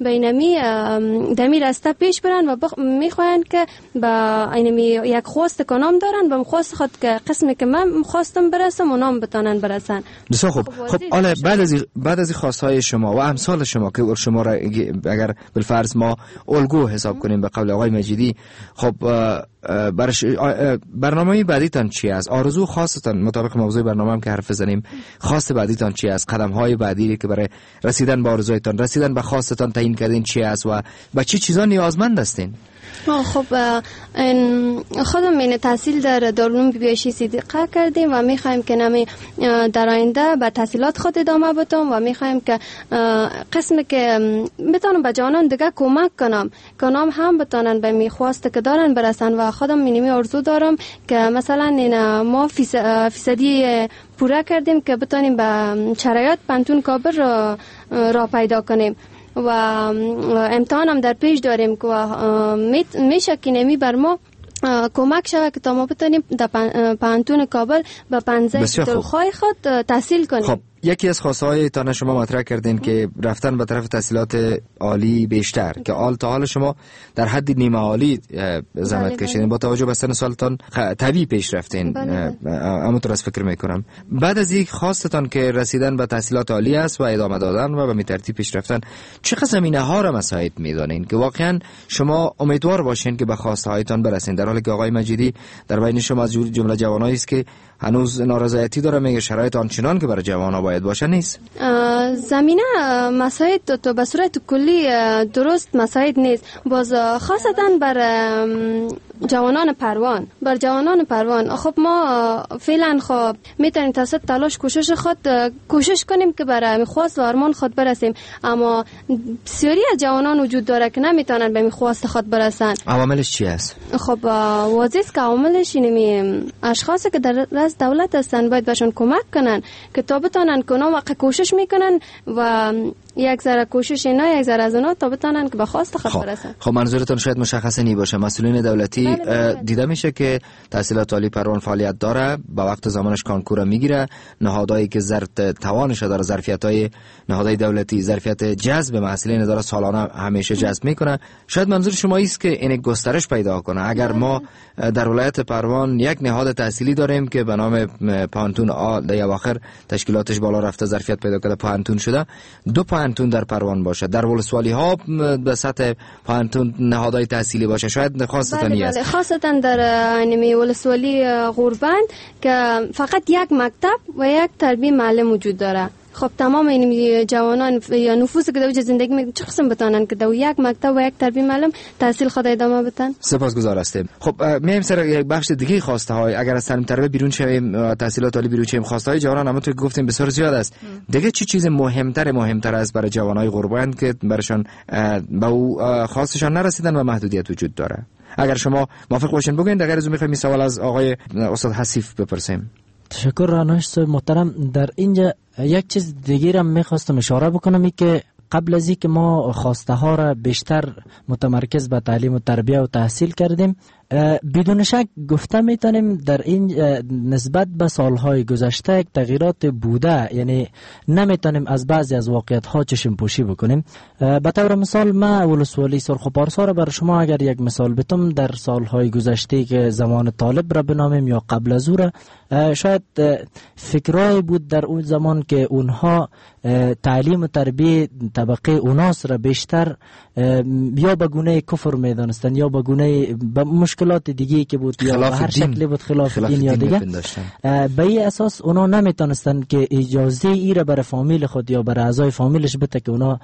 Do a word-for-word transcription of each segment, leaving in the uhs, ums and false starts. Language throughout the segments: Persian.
بینمی دمی راسته پیش برن و بخ... میخواین که با اینمی یک خواست کنام دارن و خواست خود که قسمی که من خواستم برسم اونام بتانن برسن. بسیار خوب. خب حالا بعد از بعد از خواستهای شما و امثال شما که شما را اگر بالفرض ما الگو حساب کنیم به قول آقای مجیدی، خب برش برنامه بعدیتان چی است؟ آرزو خاصتان مطابق موضوع برنامه هم که حرف بزنیم، خواست بعدیتان چی است؟ قدم های بعدی که برای رسیدن به آرزویتان، رسیدن به خواستتان تعیین کردین چی است و به چه چیزا نیازمند هستین؟ خب خودم این تحصیل در دارالعلوم بی بی آی صدیقه کردیم و میخوایم که نمی در آینده به تحصیلات خود ادامه بدم و میخوایم که قسمی که بتونم به جوانان دیگه کمک کنم، کنم هم بتونن به میخواست که دارن برسن و خودم مینیمی آرزو دارم که مثلا این ما فیصدی پوره کردیم که بتونیم به شرایط پانتون کابل را, را پیدا کنیم و امتحان هم در پیش داریم که میشه که نمی بر ما کمک شود که تا ما بتونیم در پانتون کابل به پنزه دلخواه خود تحصیل کنیم. خب یکی از خواستهای تان شما مطرح کردین که رفتن به طرف تحصیلات عالی بیشتر که آل تا حال شما در حد نیمه عالی زحمت کشیدین، با توجه به سن سالتان طبیعی پیش رفتین، اما تو راست فکر میکنم بعد از یک خواستتان که رسیدن به تحصیلات عالی است و ادامه دادن و به می ترتیب پیش رفتن، چقدر زمینه ها را مساعد میدانین که واقعا شما امیدوار باشین که به خواسته هایتان برسین، در حالی که آقای مجیدی در بین شما از جمله جوانایی است که هنوز نارضایتی داره، میگه شرایط آنچنان که برای جوانا باید باشه نیست. زمینه مساعد تو به صورت کلی درست مساعد نیست، باز خاصتا بر جوانان پروان بر جوانان پروان خب ما فعلا خب میتونیم توسط تلاش کوشش خود کوشش کنیم که برای خواست و آرمان خود برسیم، اما بسیاری از جوانان وجود داره که نمیتونن به خواست خود برسن. عواملش چی است؟ خب واضح است که عواملش اینمی اشخاصی که در از دولت هستن باید بهشون کمک کنن که تا بتونن که اونا واقعا کوشش میکنن و یک ذره کوشش اینا یک ذره از اونا تا بتونن که به خواست خود برسن. خب منظورتون شاید مشخص نی باشه، مسئولین دولتی بله بله. دیده میشه که تحصیلات عالی پروان فعالیت داره، با وقت زمانش کانکور میگیره، نهادهایی که ظرف توانش داره، ظرفیت‌های نهادهای دولتی ظرفیت جذب محصلین داره سالانه همیشه جذب میکنه. شاید منظور شما است که این گسترش پیدا کنه. اگر ما در ولایت پروان یک نهاد تحصیلی داریم که به نام پانتون آ در اواخر تشکیلاتش بالا رفته، ظرفیت پیدا کرده، پانتون شده، دو پانتون در پروان باشه، در ولسوالی ها به سطح پانتون نهادهای تحصیلی باشه، شاید خاصتان بله است. بله. خاصتا در انمی ولسوالی غوربند که فقط یک مکتب و یک تربیه معلم وجود داره. خب تمام این جوانان یا نفوس که در زندگی می چه قسم بتانن که در یک مکتب و یک تربیه معلم تحصیل خود ادامه بدن. سپاسگزار هستیم. خب میایم سر یک بخش دیگه خواسته های، اگر از تعلیم تربیت بیرون شویم، تحصیلات عالی بیرون شویم، خواسته های جوانان هم تو گفتیم بسیار زیاد است. دیگه چی چیز مهمتر مهمتر است برای جوانای غربند که برشان به او خواستشان نرسیدن و محدودیت وجود داره؟ اگر شما موافق باشین بگوین. در غیر از اون میخوایم این سوال از آقای استاد حسیف بپرسیم. تشکر رانش محترم. در اینجا یک چیز دیگه هم میخواستم اشاره بکنم، ای که قبل از اینکه ما خواسته ها را بیشتر متمرکز به تعلیم و تربیت و تحصیل کردیم، بدون شک گفته میتونیم در این نسبت به سالهای گذشته یک تغییرات بوده، یعنی نمیتونیم از بعضی از واقعیت ها چشم پوشی بکنیم. به طور مثال ما ولسوالی سرخ و پارسا را بر شما اگر یک مثال بتم، در سالهای گذشته که زمان طالب را بنامیم یا قبل از او را، شاید فکرای بود در اون زمان که اونها تعلیم و تربیت طبقه اوناس را بیشتر یا به گونه کفر میدانستن یا به گونه به مشکلات دیگه که بود یا به هر شکلی بود خلاف, خلاف دین یا دیگه، به این اساس اونا نمیتونستن که اجازه ای را برای فامیل خود یا برای اعضای فامیلش بده که اونا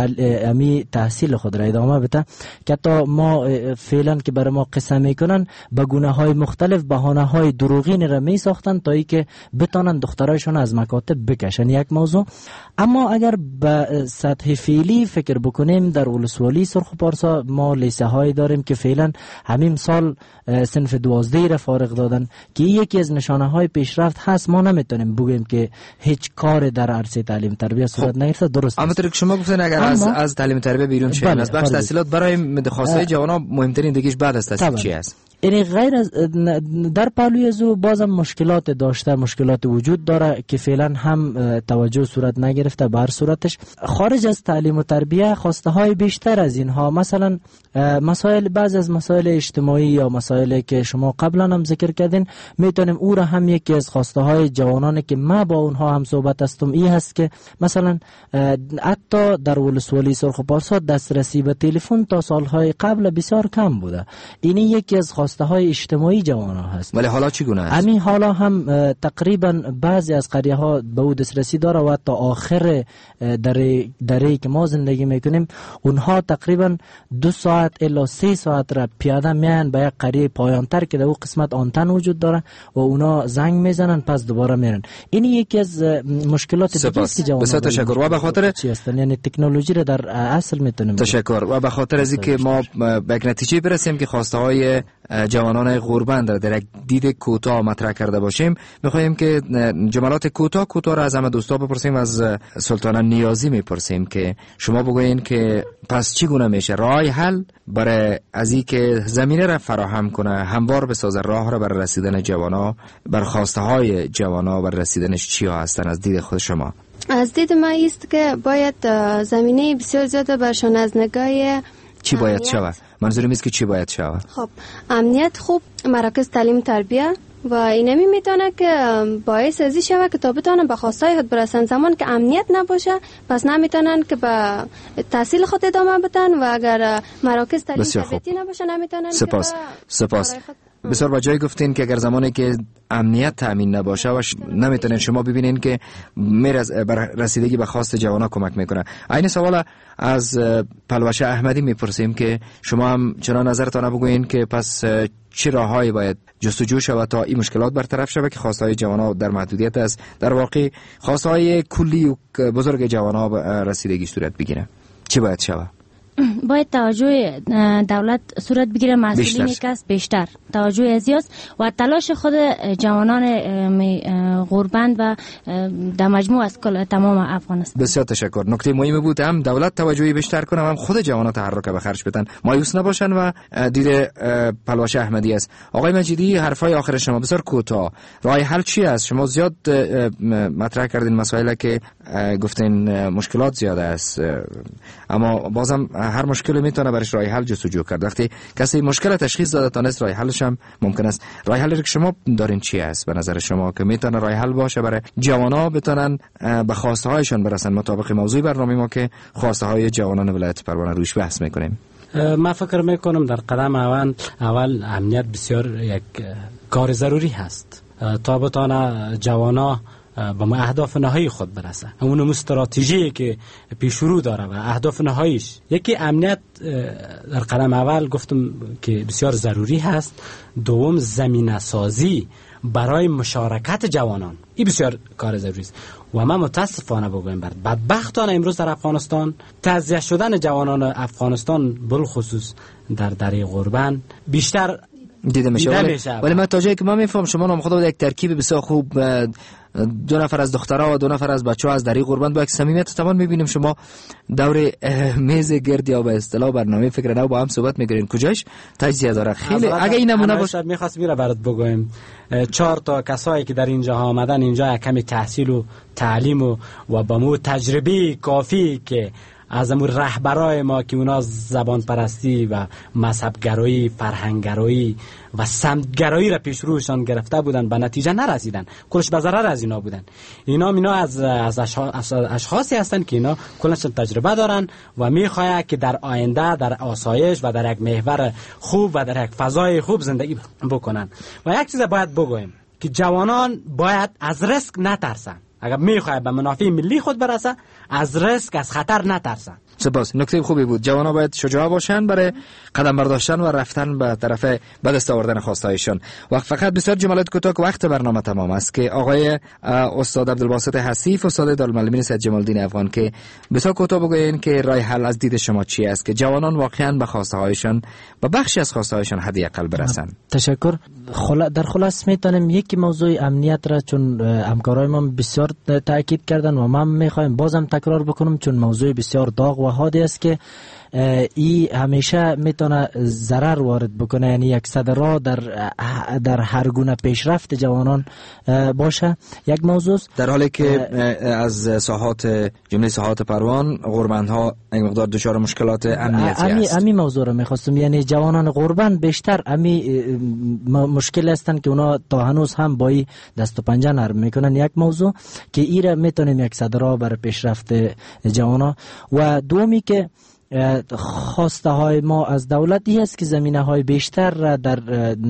امی تحصیل خود را ادامه بده، که تا ما فعلا که برای ما قصه میکنن به گونه های مختلف بهانه های دروغین را می ساختن تا ای که بتانن دخترایشون از مکاتب بکشن. یک موضوع. اما اگر به سطح فعلی فکر بکنیم، در ولسوالی سرخ و پارسا ما لیسه های داریم که فعلا همین سال صنف دوازده را فارغ دادن که یکی از نشانه های پیشرفت هست. ما نمیتونیم بگیم که هیچ کار در عرصه تعلیم تربیت صورت خب. نگرفته. درست اما طور که شما گفتن اگر از از تعلیم تربیت بیرون شویم، از بخش تحصیلات برای خواسته جوانان مهمترین دیگهش بعد از تحصیل چی است؟ این غیر از در پهلوی از او بازم مشکلات داشته، مشکلات وجود داره که فعلا هم توجه صورت نگرفته. به هر صورتش خارج از تعلیم و تربیه خواسته های بیشتر از اینها، مثلا مسائل، بعض از مسائل اجتماعی یا مسائلی که شما قبلا هم ذکر کردین، میتونیم او را هم یکی از خواسته های جوانانی که ما با اونها هم صحبت هستم این هست که مثلا حتی در ولسوالی سرخ و پارسا دسترسی به تلفن تا سالهای قبل بسیار کم بوده. این یکی از خواسته های اجتماعی جوان ها هست. ولی حالا چگونه است؟ همین حالا هم تقریبا بعضی از قریه ها به او دسترسی داره و تا آخر دره دره که ما زندگی میکنیم اونها تقریبا دو ساعت الا سه ساعت را پیاده میان به یک قریه پایانتر که در او قسمت آنتن وجود داره و اونا زنگ میزنن پس دوباره میرن. این یکی از مشکلات دیگه است که جوان بسیار تشکر. و به خاطر چی هستن، یعنی تکنولوژی را در اصل میتونیم. تشکر. و به خاطر از اینکه ما به یک نتیجه برسیم که خواسته های جوانان غربند را در یک دید کوتاه مطرح کرده باشیم، میخواهیم که جملات کوتاه کوتاه را از همه دوستا بپرسیم. از سلطانه نیازی میپرسیم که شما بگوین که پس چگونه میشه راه حل برای از این که زمینه را فراهم کنه، هموار بسازه راه را برای رسیدن جوانا، بر خواسته های جوانا بر رسیدنش چیا هستن از دید خود شما؟ از دید ما است که باید زمینه بسیار زیاده برشان از نگاه چی باید شود؟ منظورم است که چی باید شود؟ خب امنیت خوب، مراکز تعلیم تربیه و اینمی میتونه که باعث ازی شود که تا بتونن به خواستای خود برسن. زمان که امنیت نباشه پس نمیتونن که به تحصیل خود ادامه بدن و اگر مراکز تعلیم تربیتی نباشه نمیتونن. سپاس. سپاس. بسیار با جای گفتین که اگر زمانی که امنیت تامین نباشه و نمیتونین شما ببینین که میره بر رسیدگی به خواست جوانا کمک میکنه. این سوال از پلوشه احمدی میپرسیم که شما هم چنان نظرتان بگوین که پس چه راههایی باید جستجو شود تا این مشکلات برطرف شود که خواستهای جوانا در محدودیت است، در واقع خواستهای کلی و بزرگ جوانا رسیدگی صورت بگیره. چه باید شود؟ باید توجه دولت صورت بگیره، مسئولینی که است بیشتر توجه ازیاست و تلاش خود جوانان غربند و در مجموع از کل تمام افغانستان. بسیار تشکر. نکته مهمی بود هم دولت توجهی بیشتر کنه، هم خود جوانان تحرک به خرج بدن، مایوس نباشن و دید پلوشه احمدی است. آقای مجیدی حرفای آخر شما بسیار کوتاه، راه حل چی است؟ شما زیاد مطرح کردین مسائلی که گفتین مشکلات زیاد است، اما بازم هر مشکلی میتونه برش راه حل جستجو کرد. وقتی کسی مشکل تشخیص داده تانست راه حلش هم ممکن است. راه حلی که شما دارین چی است به نظر شما که میتونه راه حل باشه برای جوانا بتونن به خواسته هایشان برسن مطابق موضوع برنامه ما که خواسته های جوانان ولایت پروانه روش بحث میکنیم؟ من فکر میکنم در قدم اول اول امنیت بسیار یک کار ضروری هست تا بتونه جوانا به ما اهداف نهایی خود برسه. اون استراتژی که پیش رو داره و اهداف نهاییش یکی امنیت در قدم اول گفتم که بسیار ضروری هست. دوم زمینه سازی برای مشارکت جوانان، این بسیار کار ضروری است و من متاسفانه بگویم بر بدبختانه امروز در افغانستان تضییع شدن جوانان افغانستان بالخصوص در دره غربن بیشتر دیده میشه. ولی, ولی من تا جایی که من میفهم شما نام خدا یک ترکیب بسیار خوب، دو نفر از دخترها و دو نفر از بچه‌ها از دری قربان با یک صمیمیت تمام میبینیم شما دور میز گرد یا به اصطلاح برنامه فکر نو با هم صحبت میگیرین. کجاش تجزیه داره خیلی. اگه این نمونه باشه میخواست میره برات بگویم چهار تا کسایی که در اینجا آمدن اینجا کمی تحصیل و تعلیم و و با مو تجربه کافی که از امور رهبرای ما که اونا زبان پرستی و مذهبگرایی، فرهنگگرایی و سمتگرایی را پیش روشان گرفته بودن به نتیجه نرسیدن، کلش به ضرر از اینا بودن. اینا اینا از از اشخاصی هستند که اینا کلش تجربه دارن و میخواهند که در آینده در آسایش و در یک محور خوب و در یک فضای خوب زندگی بکنن. و یک چیز باید بگویم که جوانان باید از ریسک نترسن. اگر میخواد به منافع ملی خود برسه از ریسک از خطر نترسن. سپاس. نکته خوبی بود. جوانا باید شجاع باشن برای قدم برداشتن و رفتن به طرف به دست آوردن خواستهایشان. وقت فقط بسیار جملات کوتاه که وقت برنامه تمام است که آقای استاد عبدالباسط حسیف استاد دارالمعلمین سید جمال الدین افغان که بسیار کوتاه بگوین که راه حل از دید شما چی است که جوانان واقعا به خواستهایشان به بخشی از خواستهایشان حداقل برسن. تشکر. خلا در خلاص میتونیم یکی موضوع امنیت را چون همکارای ما بسیار تاکید کردن و ما میخوایم بازم تکرار بکنم چون موضوع بسیار داغ و حادی است که ای همیشه میتونه ضرر وارد بکنه، یعنی یک صدرا در در هر گونه پیشرفت جوانان باشه. یک موضوع در حالی که از ساحات جمله ساحات پروان غوربندها این مقدار دچار مشکلات امنیتی امی است. امی موضوع رو میخواستم، یعنی جوانان غوربند بیشتر امی مشکل هستن که اونا تا هنوز هم با دست و پنجه نرم میکنن. یک موضوع که ایره میتونیم یک صدرا بر پیشرفت جوانا. و دومی که خواسته های ما از دولتی است که زمینه های بیشتر را در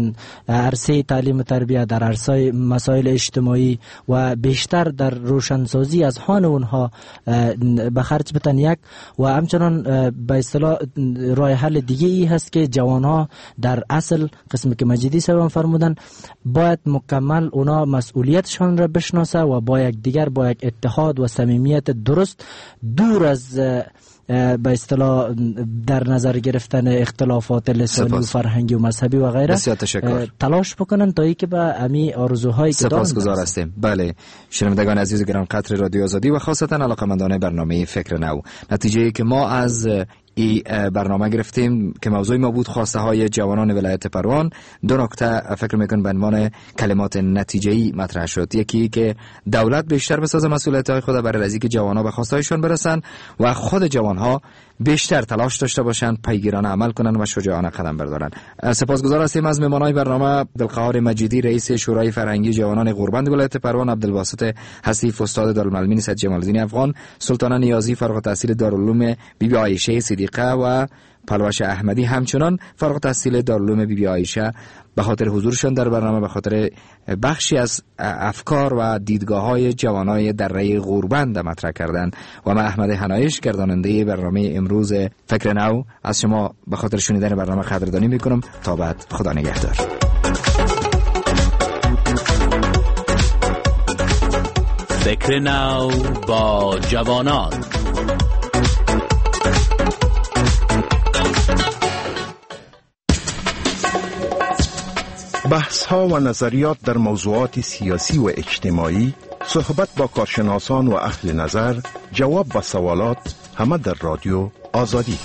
عرصه تعلیم و تربیت، در عرصه مسائل اجتماعی و بیشتر در روشنسازی از هان اونها به خرج بتن. یک و همچنان به اصطلاح راه حل دیگه ای هست که جوان ها در اصل قسمی که مجیدی صاحب فرمودن باید مکمل اونا مسئولیتشان را بشناسه و با یک دیگر با یک اتحاد و صمیمیت درست دور از به اصطلاح در نظر گرفتن اختلافات لسانی و فرهنگی و مذهبی و غیره تلاش بکنن تا اینکه به امی آرزوهایی که دارن. سپاسگزار هستیم. بله شنوندگان عزیز گران، قطر رادیو آزادی و خاصتا علاقه‌مندان برنامه فکر نو، نتیجه ای که ما از ای برنامه گرفتیم که موضوع ما بود خواسته های جوانان ولایت پروان، دو نکته فکر میکنم به عنوان کلمات نتیجه‌ای مطرح شد. یکی که دولت بیشتر بسازه مسئولیت های خود برای رسیدگی جوانان به خواسته هایشان برسن و خود جوانها بیشتر تلاش داشته باشند، پیگیرانه عمل کنند و شجاعانه قدم بردارند. سپاسگزار هستیم از مهمانان برنامه عبدالقهار مجیدی رئیس شورای فرهنگی جوانان غوربند ولایت پروان، عبدالباسط حسیف استاد دارالمعلمین سید جمال الدین افغان، سلطانه نیازی فارغ التحصیل دارالعلوم بی بی عایشه صدیقه و پلوش احمدی همچنان فارغ التحصیل دارالعلوم بی بی عایشه به خاطر حضورشان در برنامه، به خاطر بخشی از افکار و دیدگاه‌های جوانای دره غوربند مطرح کردند. و من احمد حنایش گرداننده برنامه امروز فکر نو از شما به خاطر شنیدن برنامه قدردانی میکنم. تا بعد، خدا نگهدار. فکر نو با جوانان. بحث ها و نظریات در موضوعات سیاسی و اجتماعی، صحبت با کارشناسان و اهل نظر، جواب و سوالات، همه در رادیو آزادی.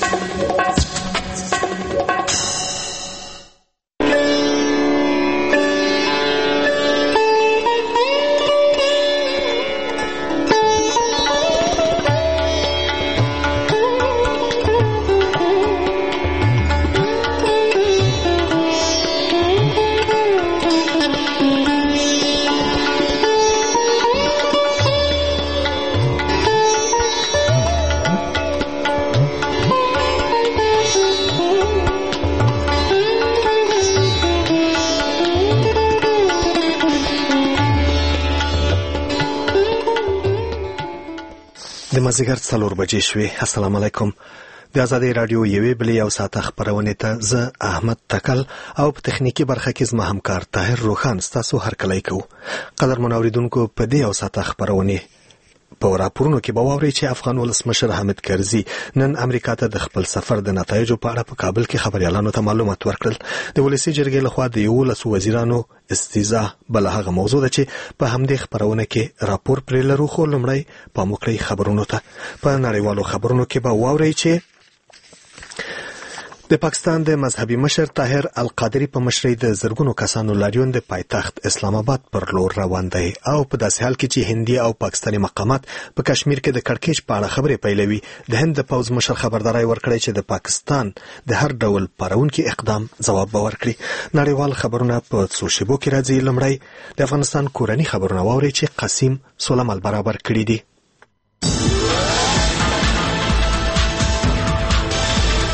د مازدیګر څلور بجې شوې. السلام علیکم. د آزادۍ راډیو یوې بلې یو ساعته خپرونې ته زه احمد تکل او په تخنیکي برخه کې زما همکار طاهر روخان ستاسو هرکلی کوو. قدرمنو اوریدونکو، په دې یو ساعته خپرونې په راپورونو کې به واورئ چې افغان ولسمشر حامد کرزي نن امریکا ته د خپل سفر د نتایجو په اړه په کابل کې خبريالانو ته معلومات ورکړل. د ولسی جرګې لخوا د یولسو وزیرانو استیزا بل هغه موضوع ده چې په همدې خبرونه کې راپور پرې لرو. خو لومړی په موکړی خبرونو ته. په نړیوالو خبرونو کې به واورئ چې د پاکستان د مذهبي مشر طاهر القادری په مشرۍ د زرګونو کسانو لاریون د پایتخت اسلام آباد پر لور روان دی او په داسې حال کې چې هندي او پاکستاني مقامات په کشمیر کې د کړکېچ په اړه خبرې پیلوي. د هند د پوځ مشر خبرداري ورکړی چې د پاکستان د هر ډول پارونکي اقدام ځواب به ورکړي. نړیوال خبرونه په څو شیبو کې راځي. لومړی د افغانستان کورني خبرونه واوري چې قاسم سولمال برابر کړي دي.